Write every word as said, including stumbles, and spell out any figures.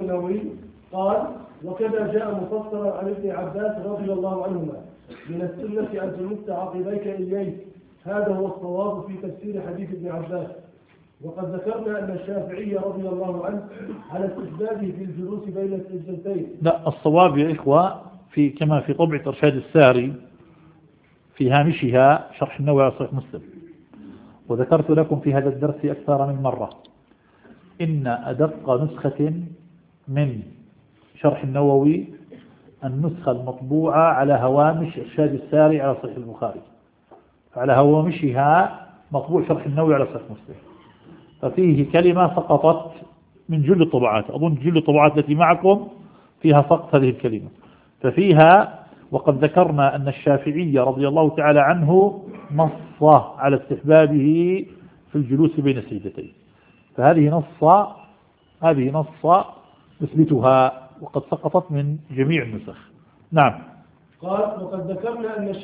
النووي قال: وكذا جاء مفسرا عن ابن عباس رضي الله عنهما: من السنة أن تمس عقبيك إليك. هذا هو الصواب في تفسير حديث ابن عباس. وقد ذكرنا أن الشافعي رضي الله عنه على استحبابه في الجلوس بين السجدتين. لا، الصواب يا إخوة في كما في طبعة إرشاد الساري في هامشها شرح النووي على صحيح مسلم، وذكرت لكم في هذا الدرس أكثر من مرة إن أدق نسخة من شرح النووي النسخة المطبوعة على هوامش إرشاد الساري على صحيح البخاري، على هوامشها مطبوع شرح النووي على صحيح مسلم، ففيه كلمة سقطت من جل الطبعات، أظن جل الطبعات التي معكم فيها سقط هذه الكلمة، ففيها: وقد ذكرنا أن الشافعي رضي الله تعالى عنه نص على استحبابه في الجلوس بين السجدتين، فهذه نص هذه نص نثبتها، وقد سقطت من جميع النسخ. نعم. قال: وقد ذكرنا أن